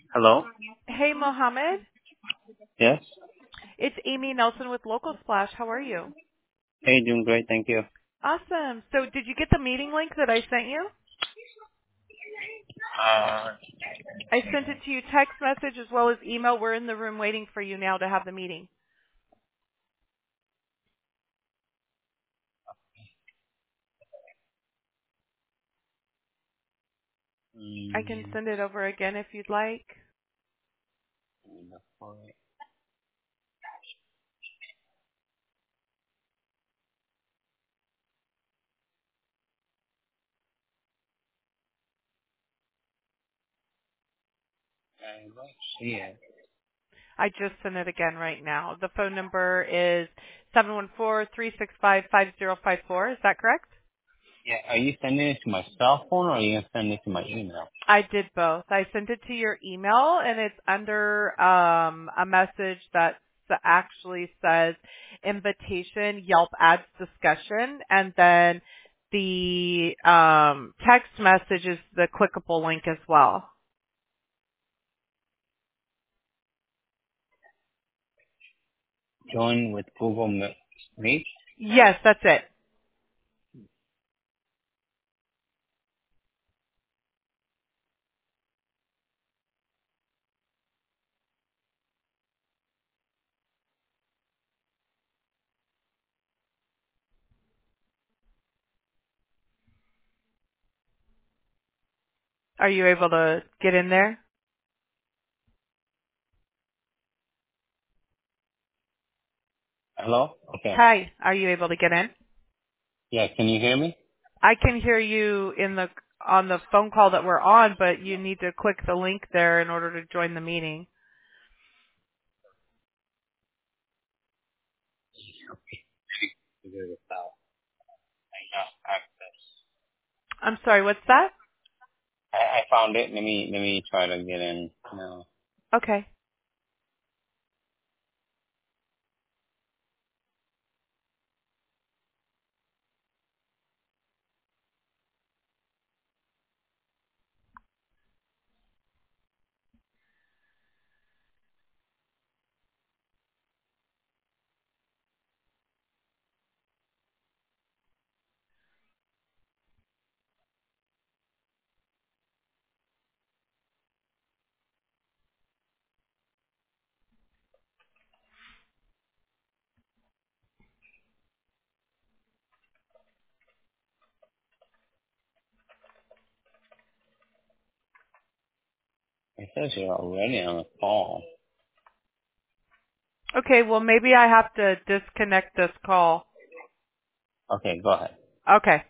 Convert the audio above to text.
Hello? Hey, Mohammed. Yes? It's Amy Nelson with Local Splash. How are you? Hey, doing great, thank you. Awesome. So did you get the meeting link that I sent you? Uh, I sent it to you text message as well as email. We're in the room waiting for you now to have the meeting. I can mm, send it over again if you'd like. I don't see it. I just sent it again right now. The phone number is 714-365-5054. Is that correct? Yeah, are you sending it to my cell phone or are you going to send it to my email? I did both. I sent it to your email and it's under a message that actually says invitation Yelp ads discussion, and then the text message is the clickable link as well. Join with Google Meet? Yes, that's it. Are you able to get in there? Hello? Okay. Hi, are you able to get in? Yeah, can you hear me? I can hear you on the phone call that we're on, but you need to click the link there in order to join the meeting. Figure this out. I got access. I'm sorry, what's that? I found it. Let me try to get in now. Okay. It says you're already on the call. Okay, well maybe I have to disconnect this call. Okay, go ahead. Okay.